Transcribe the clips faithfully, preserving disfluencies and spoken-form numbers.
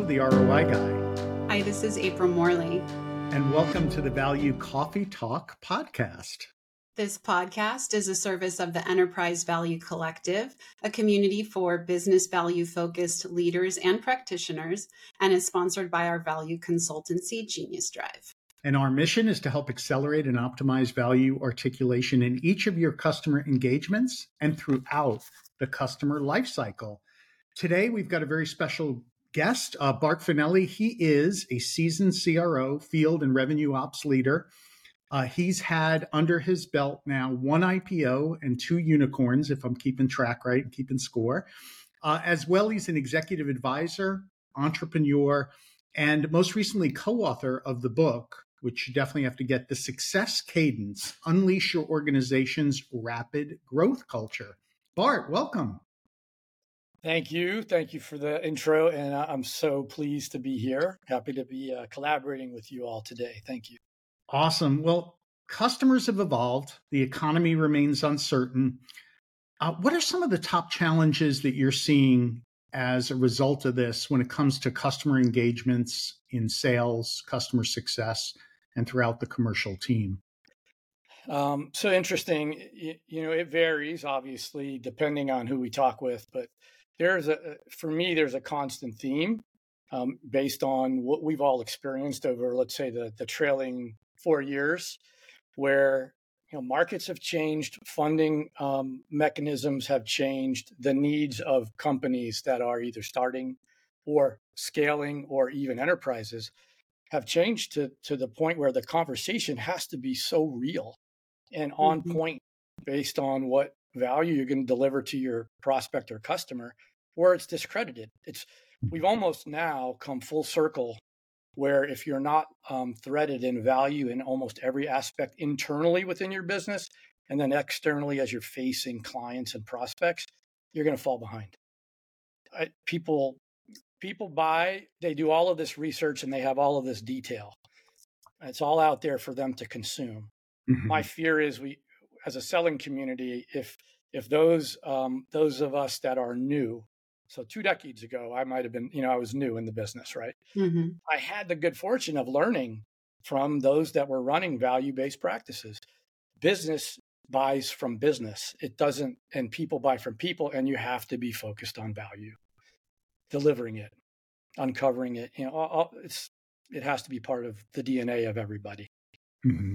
the R O I Guy. Hi, this is April Morley. And welcome to the Value Coffee Talk podcast. This podcast is a service of the Enterprise Value Collective, a community for business value-focused leaders and practitioners, and is sponsored by our value consultancy, Genius Drive. And our mission is to help accelerate and optimize value articulation in each of your customer engagements and throughout the customer lifecycle. Today, we've got a very special guest, uh, Bart Finelli. He is a seasoned C R O, field and revenue ops leader. Uh, he's had under his belt now one I P O and two unicorns, if I'm keeping track right and keeping score. Uh, as well, he's an executive advisor, entrepreneur, and most recently co-author of the book, which you definitely have to get, The Success Cadence, Unleash Your Organization's Rapid Growth Culture. Bart, welcome. Thank you. Thank you for the intro. And I'm so pleased to be here. Happy to be uh, collaborating with you all today. Thank you. Awesome. Well, customers have evolved. The economy remains uncertain. Uh, what are some of the top challenges that you're seeing as a result of this when it comes to customer engagements in sales, customer success, and throughout the commercial team? Um, so interesting. You, you know, it varies, obviously, depending on who we talk with. But there's a, for me, there's a constant theme um, based on what we've all experienced over, let's say, the, the trailing four years, where you know markets have changed, funding um, mechanisms have changed, the needs of companies that are either starting or scaling or even enterprises have changed to, to the point where the conversation has to be so real and on Mm-hmm. point based on what value you're going to deliver to your prospect or customer, or it's discredited. It's we've almost now come full circle where if you're not um, threaded in value in almost every aspect internally within your business, and then externally as you're facing clients and prospects, you're going to fall behind. I, people, people buy, they do all of this research and they have all of this detail. It's all out there for them to consume. Mm-hmm. My fear is we, as a selling community, if if those um, those of us that are new, so two decades ago, I might have been, you know, I was new in the business, right? Mm-hmm. I had the good fortune of learning from those that were running value-based practices. Business buys from business. It doesn't, and people buy from people, and you have to be focused on value, delivering it, uncovering it. You know, all, it's it has to be part of the D N A of everybody. Mm-hmm.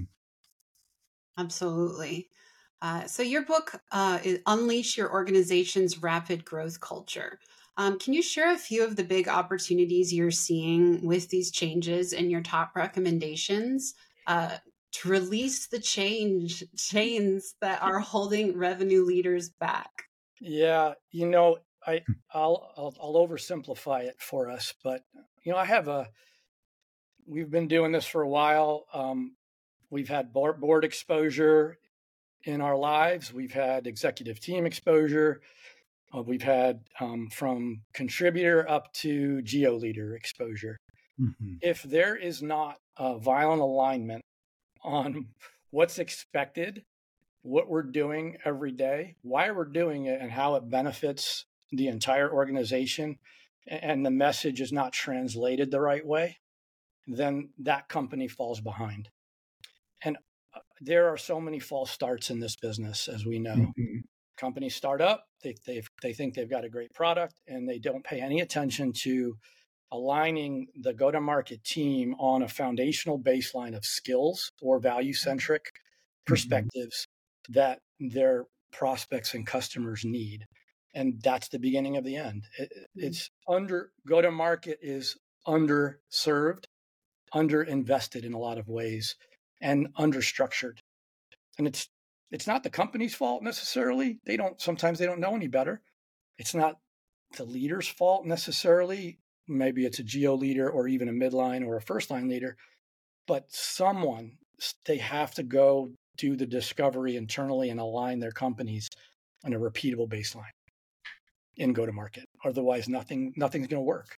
Absolutely. Uh, so your book uh, is Unleash Your Organization's Rapid Growth Culture. Um, can you share a few of the big opportunities you're seeing with these changes and your top recommendations uh, to release the change chains that are holding revenue leaders back? Yeah, you know, I I'll I'll, I'll oversimplify it for us, but you know, I have a. We've been doing this for a while. Um, we've had board, board exposure in our lives. We've had executive team exposure. Uh, we've had um, from contributor up to geo leader exposure. Mm-hmm. If there is not a violent alignment on what's expected, what we're doing every day, why we're doing it, and how it benefits the entire organization, and the message is not translated the right way, then that company falls behind. And there are so many false starts in this business, as we know. Mm-hmm. Companies start up, they they they think they've got a great product, and they don't pay any attention to aligning the go-to-market team on a foundational baseline of skills or value-centric mm-hmm. perspectives that their prospects and customers need. And that's the beginning of the end. It, it's under go-to-market is underserved, underinvested in a lot of ways, and understructured. And it's it's not the company's fault necessarily. They don't sometimes they don't know any better. It's not the leader's fault necessarily. Maybe it's a geo leader or even a midline or a first line leader, but someone, they have to go do the discovery internally and align their companies on a repeatable baseline in go-to-market. Otherwise, nothing nothing's going to work.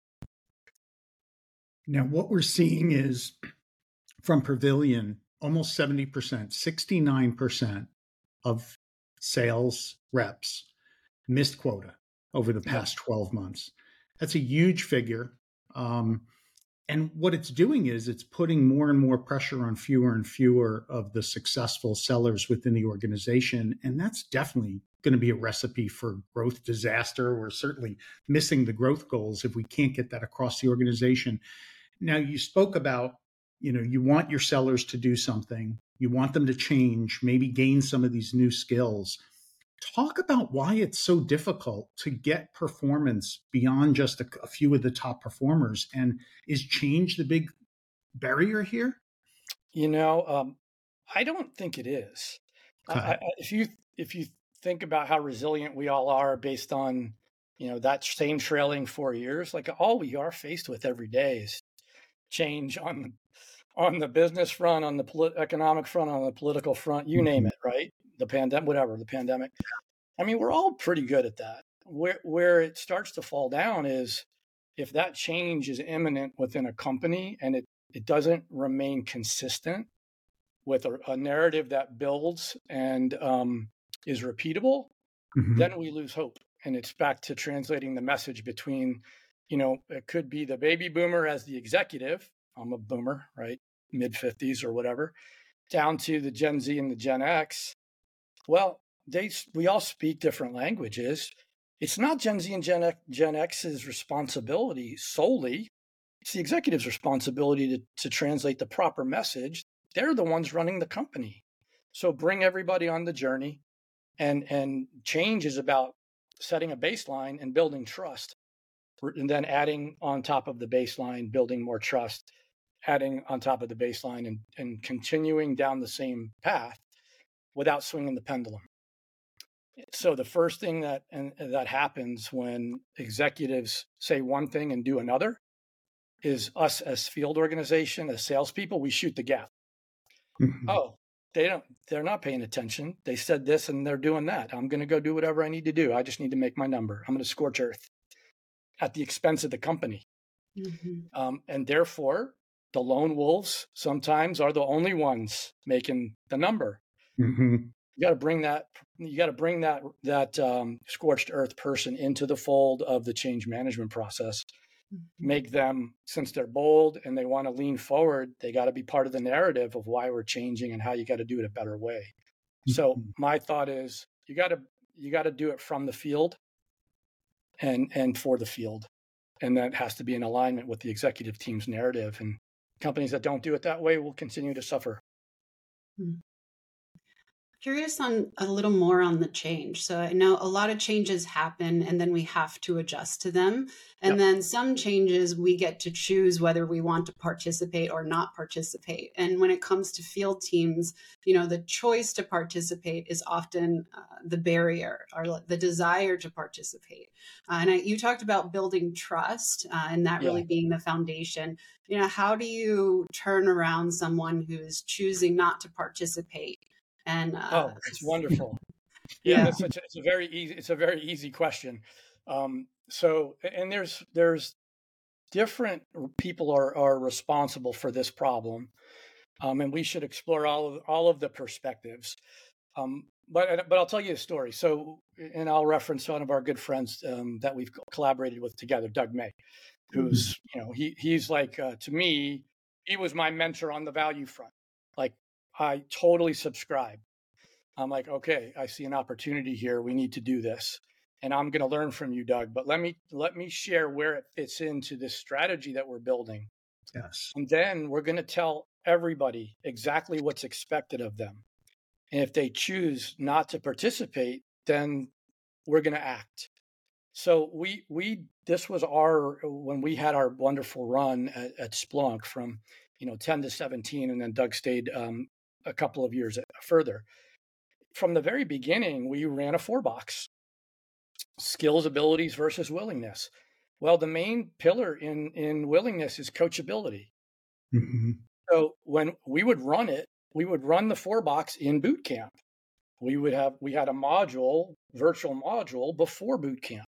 Now, what we're seeing is from Pavilion, almost seventy percent, sixty-nine percent of sales reps missed quota over the past twelve months. That's a huge figure. Um, and what it's doing is it's putting more and more pressure on fewer and fewer of the successful sellers within the organization. And that's definitely going to be a recipe for growth disaster. We're certainly missing the growth goals if we can't get that across the organization. Now, you spoke about, you know, you want your sellers to do something, you want them to change, maybe gain some of these new skills. Talk about why it's so difficult to get performance beyond just a, a few of the top performers. And is change the big barrier here? You know, um, I don't think it is. I, Okay. I, if you if you think about how resilient we all are based on, you know, that same trailing four years, like all we are faced with every day is change on on the business front, on the polit- economic front, on the political front, you name Mhm. it, right? The pandemic, whatever, the pandemic. I mean, we're all pretty good at that. Where where it starts to fall down is if that change is imminent within a company and it it doesn't remain consistent with a, a narrative that builds and um, is repeatable, Mhm. then we lose hope. And it's back to translating the message between, you know, it could be the baby boomer as the executive. I'm a boomer, right? mid fifties or whatever, down to the Gen Z and the Gen X. Well, they we all speak different languages. It's not Gen Z and Gen, X, Gen X's responsibility solely. It's the executive's responsibility to, to translate the proper message. They're the ones running the company. So bring everybody on the journey. And, and change is about setting a baseline and building trust. And then adding on top of the baseline, building more trust, adding on top of the baseline and, and continuing down the same path without swinging the pendulum. So the first thing that and that happens when executives say one thing and do another is us as field organization, as salespeople, we shoot the gap. Mhm. Oh, they don't, they're not paying attention. They said this and they're doing that. I'm going to go do whatever I need to do. I just need to make my number. I'm going to scorch earth at the expense of the company. Mhm. Um, and therefore, the lone wolves sometimes are the only ones making the number. Mhm. You got to bring that. You got to bring that that um, scorched earth person into the fold of the change management process. Mhm. Make them, since they're bold and they want to lean forward, they got to be part of the narrative of why we're changing and how you got to do it a better way. So Mhm. my thought is, you got to you got to do it from the field and and for the field, and that has to be in alignment with the executive team's narrative. And companies that don't do it that way will continue to suffer. Mhm. Curious on a little more on the change. So I know a lot of changes happen and then we have to adjust to them. And Yep. then some changes we get to choose whether we want to participate or not participate. And when it comes to field teams, you know, the choice to participate is often uh, the barrier or the desire to participate. Uh, and I, you talked about building trust uh, and that Yeah. really being the foundation. You know, how do you turn around someone who is choosing not to participate? And uh, Oh, it's wonderful. Yeah, yeah. that's such a, it's a very easy it's a very easy question. Um, so and there's there's different people are are responsible for this problem, um, and we should explore all of all of the perspectives. Um, but but I'll tell you a story. So and I'll reference one of our good friends um, that we've collaborated with together, Doug May, Mhm. who's you know he he's like uh, to me he was my mentor on the value front. Like I totally subscribe. I'm like, okay, I see an opportunity here. We need to do this. And I'm going to learn from you, Doug, but let me let me share where it fits into this strategy that we're building. Yes. And then we're going to tell everybody exactly what's expected of them. And if they choose not to participate, then we're going to act. So we we this was our when we had our wonderful run at, at Splunk from you know ten to seventeen, and then Doug stayed um, a couple of years further. From the very beginning, we ran a four box: skills, abilities versus willingness. Well, the main pillar in, in willingness is coachability. Mhm. So when we would run it, we would run the four box in boot camp. We would have, we had a module, virtual module before boot camp.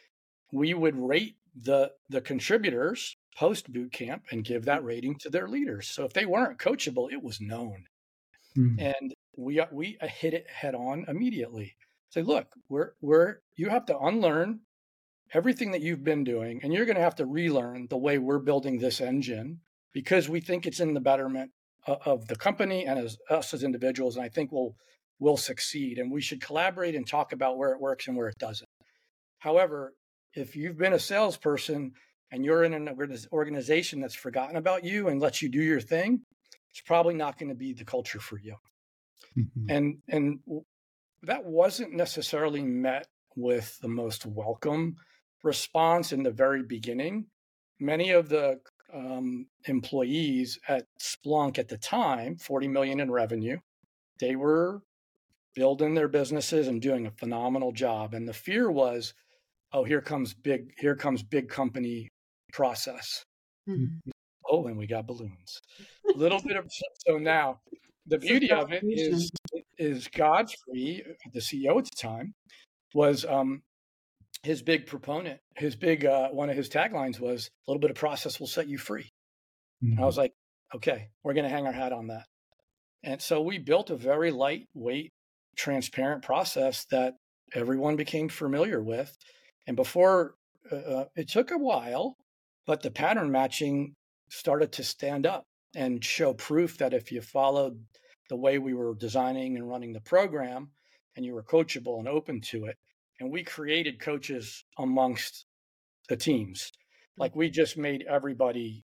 We would rate the, the contributors post boot camp and give that rating to their leaders. So if they weren't coachable, it was known. Mhm. And we we hit it head on immediately. Say, look, we're we're you have to unlearn everything that you've been doing, and you're going to have to relearn the way we're building this engine because we think it's in the betterment of, of the company and as us as individuals. And I think we'll will succeed. And we should collaborate and talk about where it works and where it doesn't. However, if you've been a salesperson and you're in an organization that's forgotten about you and lets you do your thing, it's probably not going to be the culture for you. Mm-hmm. And and that wasn't necessarily met with the most welcome response in the very beginning. Many of the um, employees at Splunk at the time, forty million in revenue, they were building their businesses and doing a phenomenal job. And the fear was, oh, here comes big, here comes big company process. Mm-hmm. Oh, and we got balloons. A little bit of, so now the beauty of it is, is Godfrey, the C E O at the time, was um, his big proponent. His big, uh, one of his taglines was, a little bit of process will set you free. Mm-hmm. And I was like, okay, we're going to hang our hat on that. And so we built a very lightweight, transparent process that everyone became familiar with. And before, uh, it took a while, but the pattern matching started to stand up and show proof that if you followed the way we were designing and running the program and you were coachable and open to it, and we created coaches amongst the teams. Like we just made everybody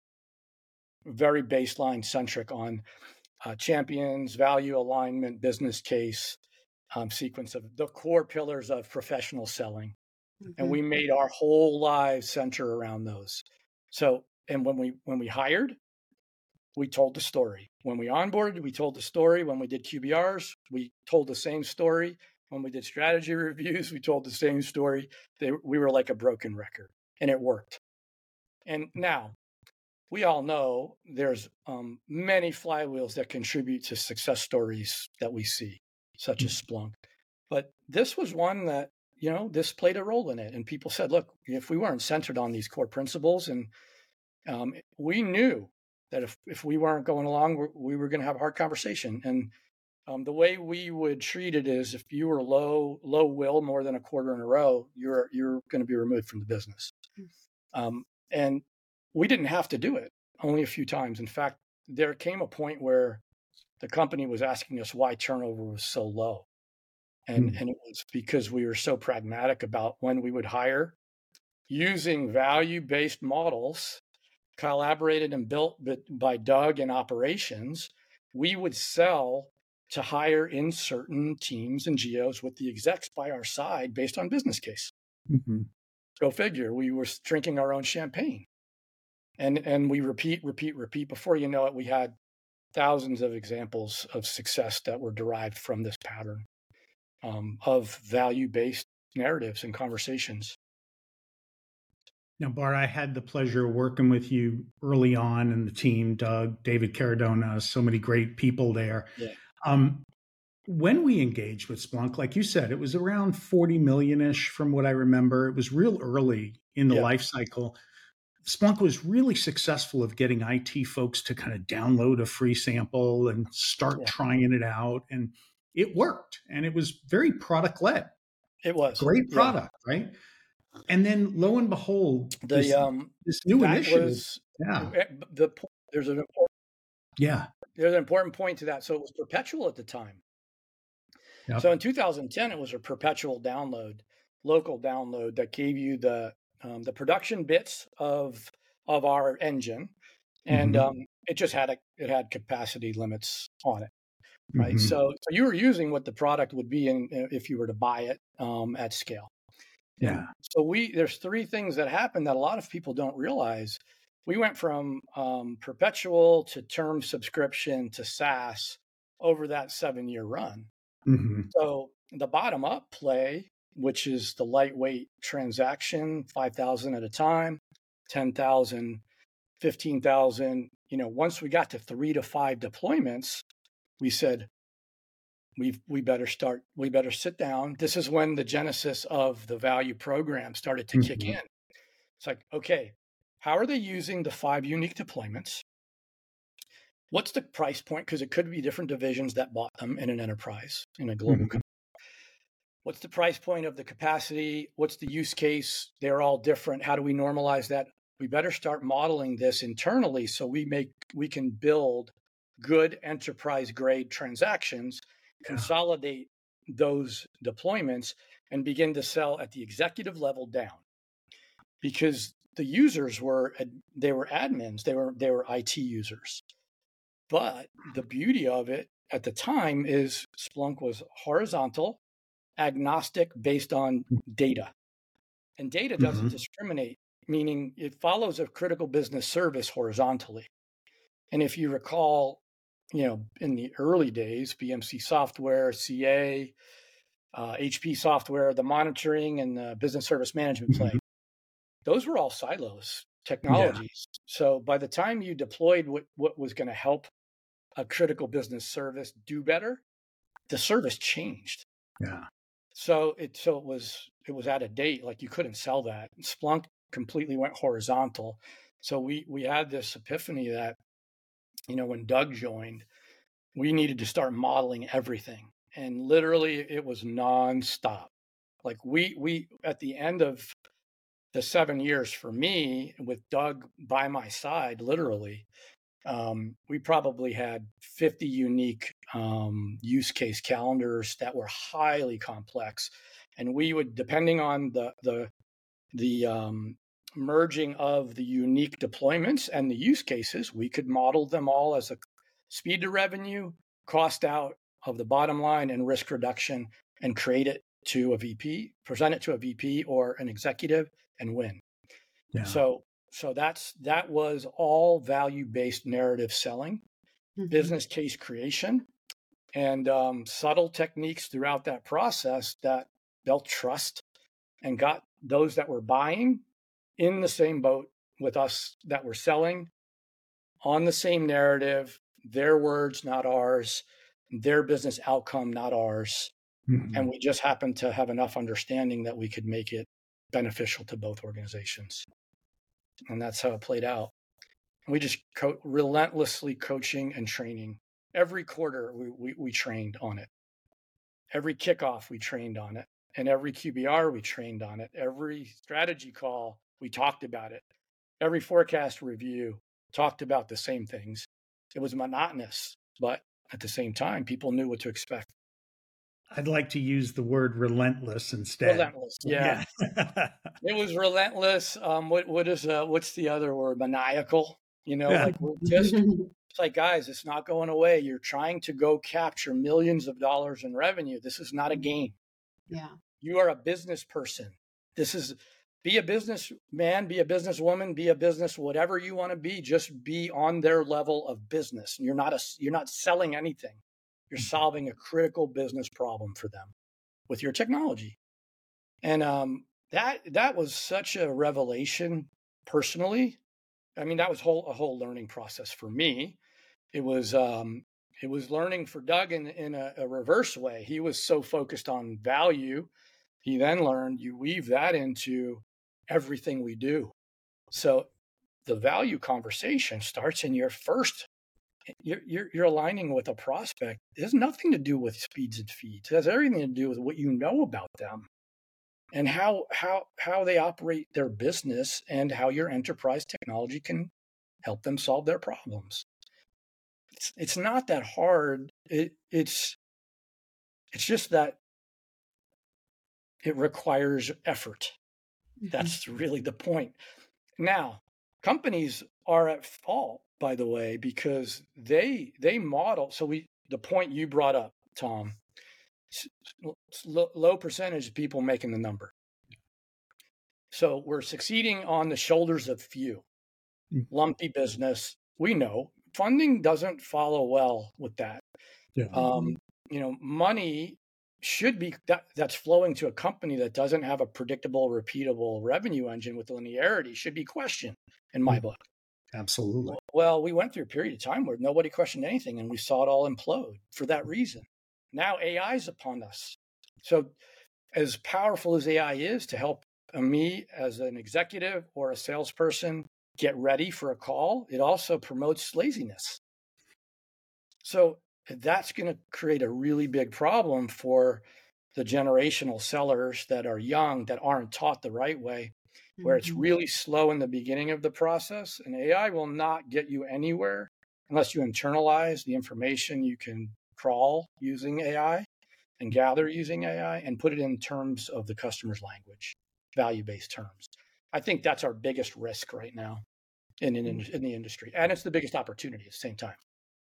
very baseline centric on uh, champions, value alignment, business case, um, sequence of the core pillars of professional selling. Mm-hmm. And we made our whole lives center around those. So, and when we, when we hired, we told the story. When we onboarded, we told the story. When we did Q B Rs, we told the same story. When we did strategy reviews, we told the same story. They, we were like a broken record, and it worked. And now, we all know there's um, many flywheels that contribute to success stories that we see, such as Splunk. But this was one that, you know, this played a role in it. And people said, look, if we weren't centered on these core principles, and um, we knew that if, if we weren't going along, we, we were going to have a hard conversation. And um, the way we would treat it is if you were low, low will more than a quarter in a row, you're, you're going to be removed from the business. Um, and we didn't have to do it, only a few times. In fact, there came a point where the company was asking us why turnover was so low. And, mm. and it was because we were so pragmatic about when we would hire, using value-based models, collaborated and built by Doug in operations. We would sell to hire in certain teams and geos with the execs by our side based on business case. Mm-hmm. Go figure, we were drinking our own champagne. And and we repeat, repeat, repeat. Before you know it, we had thousands of examples of success that were derived from this pattern um, of value-based narratives and conversations. Now, Bart, I had the pleasure of working with you early on in the team, Doug, David Caradona, so many great people there. Yeah. Um, when we engaged with Splunk, like you said, it was around forty million-ish from what I remember. It was real early in the yeah. life cycle. Splunk was really successful of getting I T folks to kind of download a free sample and start yeah. trying it out. And it worked. And it was very product-led. It was. Great product, yeah. right? And then lo and behold, the, this, um, this new initiative. Was, yeah. The, there's an important, yeah. There's an important point to that. So it was perpetual at the time. Yep. So in two thousand ten, it was a perpetual download, local download that gave you the Um, the production bits of of our engine, and mm-hmm. um, it just had a it had capacity limits on it, right? Mm-hmm. So, so you were using what the product would be in if you were to buy it um, at scale. Yeah. And so we there's three things that happened that a lot of people don't realize. We went from um, perpetual to term subscription to SaaS over that seven year run. Mm-hmm. So the bottom up play, which is the lightweight transaction, five thousand at a time, ten thousand, fifteen thousand. You know, once we got to three to five deployments, we said, we we better start, we better sit down. This is when the genesis of the value program started to mm-hmm. kick in. It's like, okay, how are they using the five unique deployments? What's the price point? Because it could be different divisions that bought them in an enterprise, in a global mm-hmm. company. what's the price point of the capacity? What's the use case? They're all different. How do we normalize that? We better start modeling this internally so we make we can build good enterprise grade transactions, Yeah. consolidate those deployments, and begin to sell at the executive level down. Because the users were they were admins, they were they were I T users. But the beauty of it at the time is Splunk was horizontal, agnostic, based on data. And data doesn't Mhm. discriminate, meaning it follows a critical business service horizontally. And if you recall, you know, in the early days, B M C software, C A, uh, H P software, the monitoring and the business service management play, Mhm. those were all silos Yeah. technologies. So by the time you deployed what, what was going to help a critical business service do better, the service changed. Yeah. So it so it was it was out of date. Like you couldn't sell that. Splunk completely went horizontal. So we we had this epiphany that, you know, when Doug joined, we needed to start modeling everything. And literally it was nonstop. Like we we at the end of the seven years for me, with Doug by my side, literally, um, we probably had fifty unique um, use case calendars that were highly complex, and we would, depending on the the the um, merging of the unique deployments and the use cases, we could model them all as a speed to revenue, cost out of the bottom line, and risk reduction, and create it to a V P, present it to a V P or an executive, and win. Yeah. So so that's that was all value-based narrative selling, Mhm. business case creation, and um, subtle techniques throughout that process that built trust and got those that were buying in the same boat with us that were selling, on the same narrative, their words, not ours, their business outcome, not ours. Mhm. And we just happened to have enough understanding that we could make it beneficial to both organizations. And that's how it played out. We just co- relentlessly coaching and training. Every quarter, we, we, we trained on it. Every kickoff, we trained on it. And every Q B R, we trained on it. Every strategy call, we talked about it. Every forecast review talked about the same things. It was monotonous, but at the same time, people knew what to expect. I'd like to use the word relentless instead. Relentless, yeah. Yeah. It was relentless. Um, what what is uh, what's the other word? Maniacal. You know, Yeah. like we're just. It's like, guys, it's not going away. You're trying to go capture millions of dollars in revenue. This is not a game. Yeah. You are a business person. This is be a businessman, be a businesswoman, be a business, whatever you want to be. Just be on their level of business. You're not a you're not selling anything. You're solving a critical business problem for them with your technology. And um, that that was such a revelation personally. I mean, that was whole a whole learning process for me. It was um, it was learning for Doug in in a, a reverse way. He was so focused on value. He then learned you weave that into everything we do. So the value conversation starts in your first. You're, you're, you're aligning with a prospect. It has nothing to do with speeds and feeds. It has everything to do with what you know about them and how how how they operate their business and how your enterprise technology can help them solve their problems. It's it's not that hard. It it's it's just that it requires effort. Mhm. That's really the point. Now, companies are at fault, by the way, because they they model. So we the point you brought up, Tom, s- s- low, low percentage of people making the number. So we're succeeding on the shoulders of few. Mm. Lumpy business. We know funding doesn't follow well with that. Yeah. Um, you know, money should be that that's flowing to a company that doesn't have a predictable, repeatable revenue engine with linearity should be questioned in my Mm. book. Absolutely. Well, we went through a period of time where nobody questioned anything and we saw it all implode for that reason. Now A I is upon us. So as powerful as A I is to help me as an executive or a salesperson get ready for a call, it also promotes laziness. So that's going to create a really big problem for the generational sellers that are young, that aren't taught the right way, where it's Mhm. really slow in the beginning of the process. And A I will not get you anywhere unless you internalize the information you can crawl using A I and gather using A I and put it in terms of the customer's language, value-based terms. I think that's our biggest risk right now in, in, in the industry. And it's the biggest opportunity at the same time.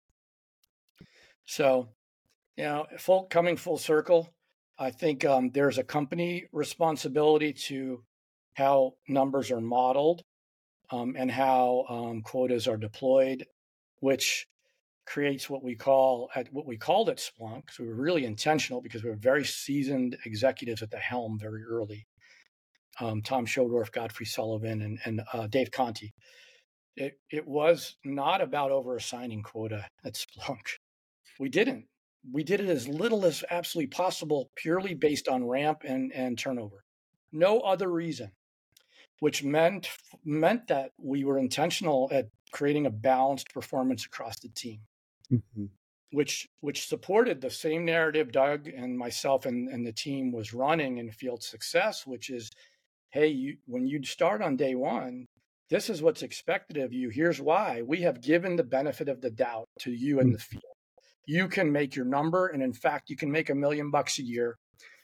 So, you know, full coming full circle, I think um, there's a company responsibility to how numbers are modeled um, and how um, quotas are deployed, which creates what we call at what we called at Splunk. So we were really intentional because we were very seasoned executives at the helm very early. Um, Tom Schodorf, Godfrey Sullivan, and, and uh, Dave Conti. It it was not about over assigning quota at Splunk. We didn't. We did it as little as absolutely possible, purely based on ramp and, and turnover. No other reason, which meant meant that we were intentional at creating a balanced performance across the team, mm-hmm. which which supported the same narrative Doug and myself and, and the team was running in field success, which is, hey, you, when you start on day one, this is what's expected of you. Here's why. We have given the benefit of the doubt to you in the field. You can make your number. And in fact, you can make a million bucks a year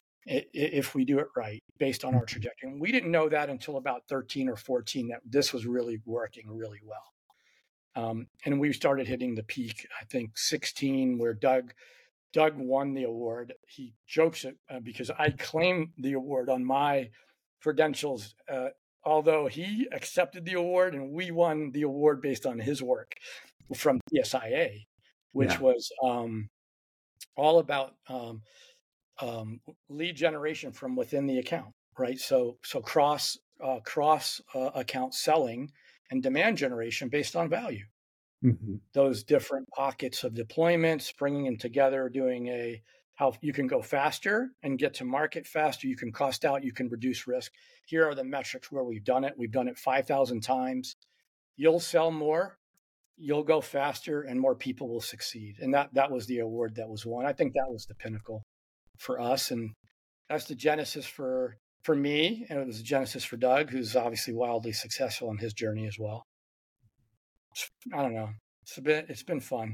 if we do it right, based on our trajectory. And we didn't know that until about thirteen or fourteen, that this was really working really well. Um, and we started hitting the peak, I think sixteen, where Doug Doug won the award. He jokes it uh, because I claim the award on my credentials, uh, although he accepted the award and we won the award based on his work from T S I A, which yeah. was um, all about um, um, lead generation from within the account, right? So, so cross uh, cross uh, account selling and demand generation based on value. Mm-hmm. Those different pockets of deployments, bringing them together, doing a how you can go faster and get to market faster. You can cost out, you can reduce risk. Here are the metrics where we've done it. We've done it five thousand times. You'll sell more, you'll go faster, and more people will succeed. And that that was the award that was won. I think that was the pinnacle for us. And that's the genesis for, for me. And it was the genesis for Doug, who's obviously wildly successful in his journey as well. I don't know. It's a bit, it's been fun.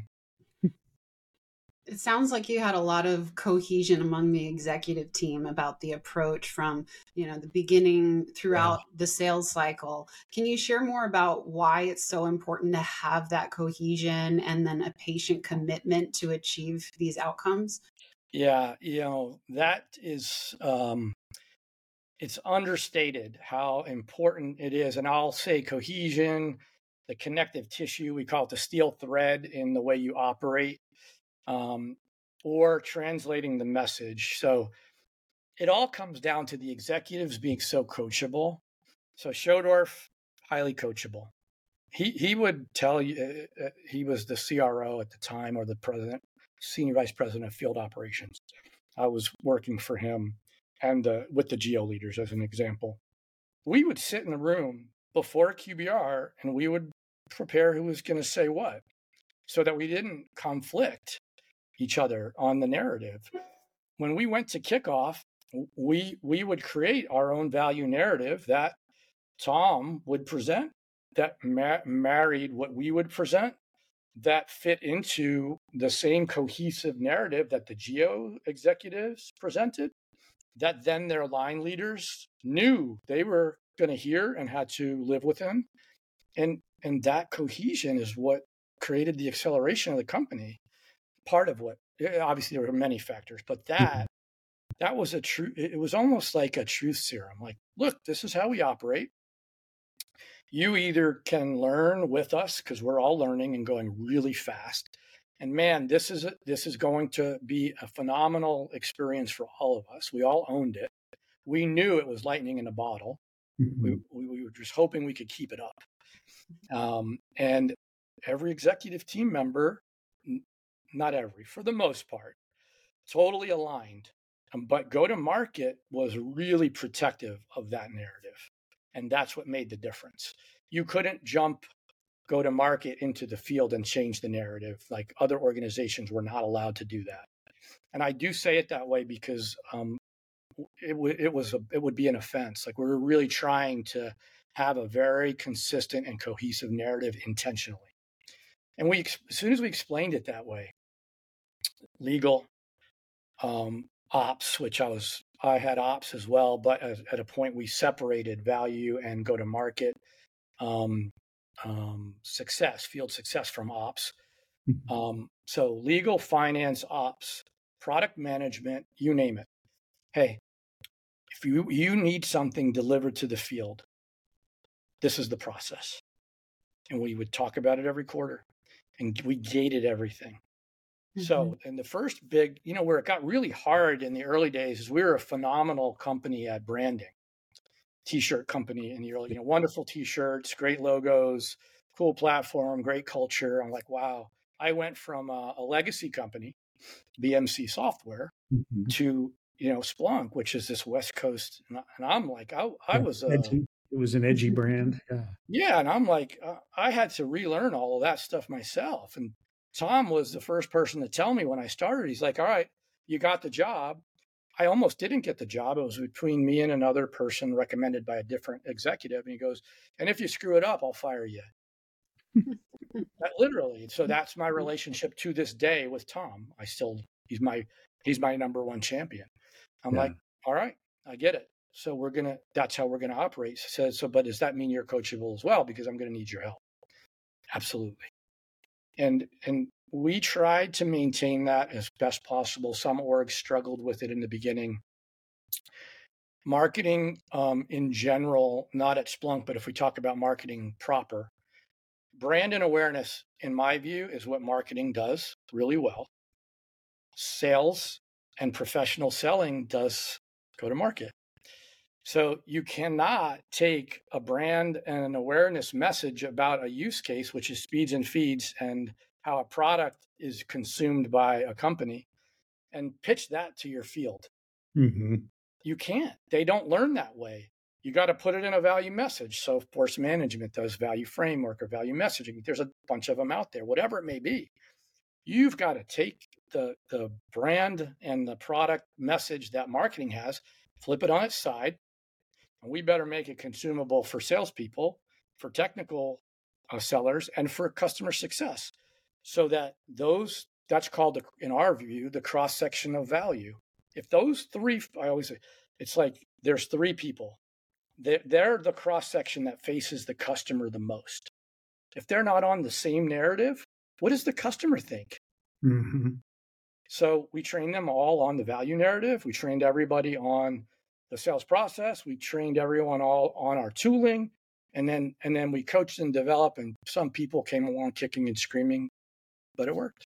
It sounds like you had a lot of cohesion among the executive team about the approach from, you know, the beginning throughout yeah. the sales cycle. Can you share more about why it's so important to have that cohesion and then a patient commitment to achieve these outcomes? Yeah, you know, that is, um, it's understated how important it is. And I'll say cohesion, the connective tissue, we call it the steel thread in the way you operate. Um, or translating the message. So it all comes down to the executives being so coachable. So Schodorf, highly coachable. He he would tell you, uh, he was the C R O at the time, or the president, senior vice president of field operations. I was working for him and uh, with the geo leaders as an example. We would sit in the room before Q B R and we would prepare who was going to say what so that we didn't conflict each other on the narrative. When we went to kickoff, we we would create our own value narrative that Tom would present, that ma- married what we would present, that fit into the same cohesive narrative that the geo executives presented, that then their line leaders knew they were going to hear and had to live within. And, and that cohesion is what created the acceleration of the company. Part of what, obviously there were many factors, but that that was a true, it was almost like a truth serum. Like, look, this is how we operate. You either can learn with us because we're all learning and going really fast. And man, this is a, this is going to be a phenomenal experience for all of us. We all owned it. We knew it was lightning in a bottle. Mm-hmm. We, we, we were just hoping we could keep it up. Um, and every executive team member, not every, for the most part, totally aligned. Um, but go-to-market was really protective of that narrative. And that's what made the difference. You couldn't jump go-to-market into the field and change the narrative. Like other organizations were not allowed to do that. And I do say it that way because um, it, w- it was a, it would be an offense. Like we were really trying to have a very consistent and cohesive narrative intentionally. And we, as soon as we explained it that way, legal, um, ops, which I was, I had ops as well, but at, at a point we separated value and go to market, um, um, success, field success from ops. Um, so legal, finance, ops, product management, you name it. Hey, if you, you need something delivered to the field, this is the process. And we would talk about it every quarter, and we gated everything. Mm-hmm. So, and the first big, you know, where it got really hard in the early days is we were a phenomenal company at branding, t-shirt company in the early, you know, wonderful t-shirts, great logos, cool platform, great culture. I'm like, wow. I went from a, a legacy company, B M C Software, mm-hmm. to, you know, Splunk, which is this West Coast. And I'm like, I, I was a, edgy. It was an edgy brand. Yeah. Yeah. And I'm like, uh, I had to relearn all of that stuff myself. And Tom was the first person to tell me when I started, he's like, all right, you got the job. I almost didn't get the job. It was between me and another person recommended by a different executive. And he goes, and if you screw it up, I'll fire you. That, literally. So that's my relationship to this day with Tom. I still, he's my, he's my number one champion. I'm yeah. like, all right, I get it. So we're going to, that's how we're going to operate. He says, so, but does that mean you're coachable as well? Because I'm going to need your help. Absolutely. And, and we tried to maintain that as best possible. Some orgs struggled with it in the beginning. Marketing um, in general, not at Splunk, but if we talk about marketing proper, brand and awareness, in my view, is what marketing does really well. Sales and professional selling does go to market. So you cannot take a brand and an awareness message about a use case, which is speeds and feeds and how a product is consumed by a company, and pitch that to your field. Mm-hmm. You can't. They don't learn that way. You got to put it in a value message. So Force Management does value framework or value messaging. There's a bunch of them out there, whatever it may be. You've got to take the, the brand and the product message that marketing has, flip it on its side, and we better make it consumable for salespeople, for technical uh, sellers, and for customer success. So that those, that's called, the, in our view, the cross-section of value. If those three, I always say, it's like there's three people. They're, they're the cross-section that faces the customer the most. If they're not on the same narrative, what does the customer think? Mm-hmm. So we trained them all on the value narrative. We trained everybody on the sales process. We trained everyone all on our tooling. And then, and then we coached and developed, and some people came along kicking and screaming, but it worked.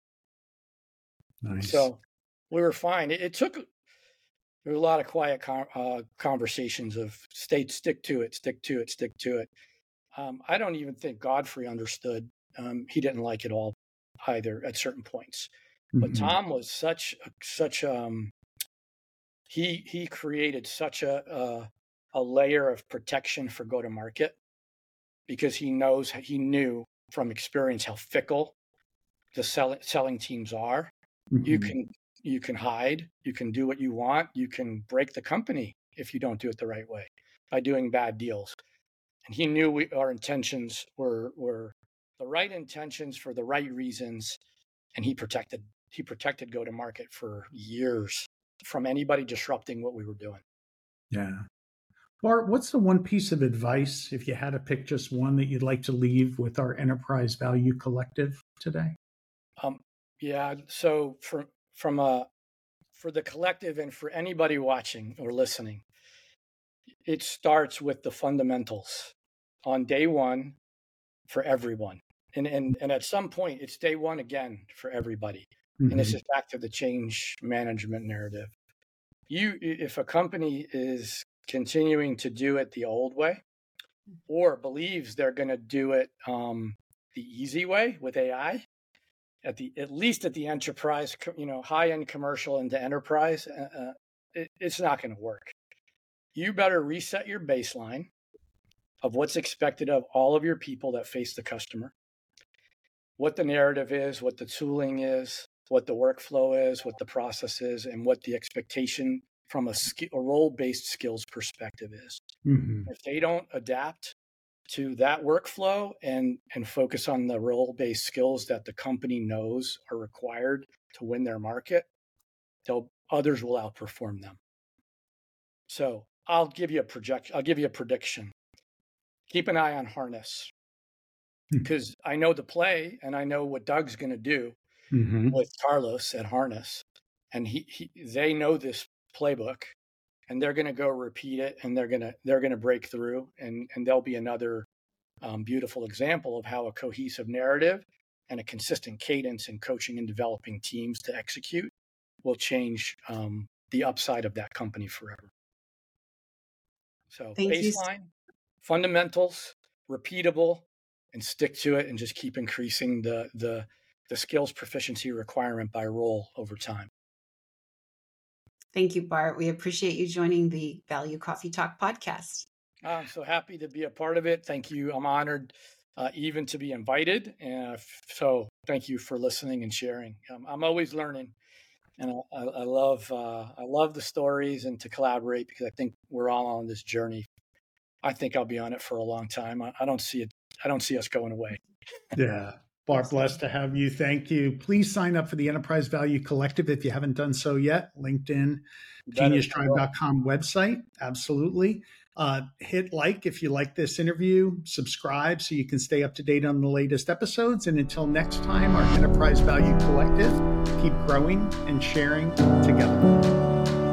Nice. So we were fine. It, it took, there were a lot of quiet con- uh, conversations of stay, stick to it, stick to it, stick to it. Um, I don't even think Godfrey understood. Um, he didn't like it all either at certain points. Mm-hmm. But Tom was such, such, um, he, he created such a, a, a layer of protection for go-to-market, because he knows, he knew from experience how fickle the sell, selling teams are. Mm-hmm. You can, you can hide, you can do what you want, you can break the company if you don't do it the right way by doing bad deals. And he knew we, our intentions were, were the right intentions for the right reasons. And he protected, he protected go-to-market for years from anybody disrupting what we were doing. Yeah. Bart, what's the one piece of advice, if you had to pick just one, that you'd like to leave with our Enterprise Value Collective today? Um, yeah. So for, from a, for the collective and for anybody watching or listening, it starts with the fundamentals on day one for everyone. And, and, and at some point, it's day one again for everybody. Mm-hmm. And this is back to the change management narrative. You, if a company is continuing to do it the old way, or believes they're going to do it um, the easy way with A I, at the at least at the enterprise, you know, high end commercial into enterprise, uh, it, it's not going to work. You better reset your baseline of what's expected of all of your people that face the customer, what the narrative is, what the tooling is, what the workflow is, what the process is, and what the expectation from a, sk- a role-based skills perspective is. Mm-hmm. If they don't adapt to that workflow and and focus on the role-based skills that the company knows are required to win their market, they'll others will outperform them. So I'll give you a project. I'll give you a prediction. Keep an eye on Harness, because I know the play and I know what Doug's going to do mm-hmm. with Carlos at Harness, and he, he they know this playbook, and they're going to go repeat it, and they're going to they're going to break through, and and there'll be another um, beautiful example of how a cohesive narrative and a consistent cadence in coaching and developing teams to execute will change um, the upside of that company forever. So Thank baseline, you. fundamentals, repeatable, and stick to it, and just keep increasing the the the skills proficiency requirement by role over time. Thank you, Bart. We appreciate you joining the Value Coffee Talk podcast. I'm so happy to be a part of it. Thank you. I'm honored uh, even to be invited. And so thank you for listening and sharing. Um, I'm always learning. And I, I love uh, I love the stories and to collaborate, because I think we're all on this journey. I think I'll be on it for a long time. I, I don't see it. I don't see us going away. Yeah. Bart, blessed to have you. Thank you. Please sign up for the Enterprise Value Collective if you haven't done so yet. LinkedIn, genius tribe dot com website. Absolutely. Uh, hit like if you like this interview. Subscribe so you can stay up to date on the latest episodes. And until next time, our Enterprise Value Collective, keep growing and sharing together.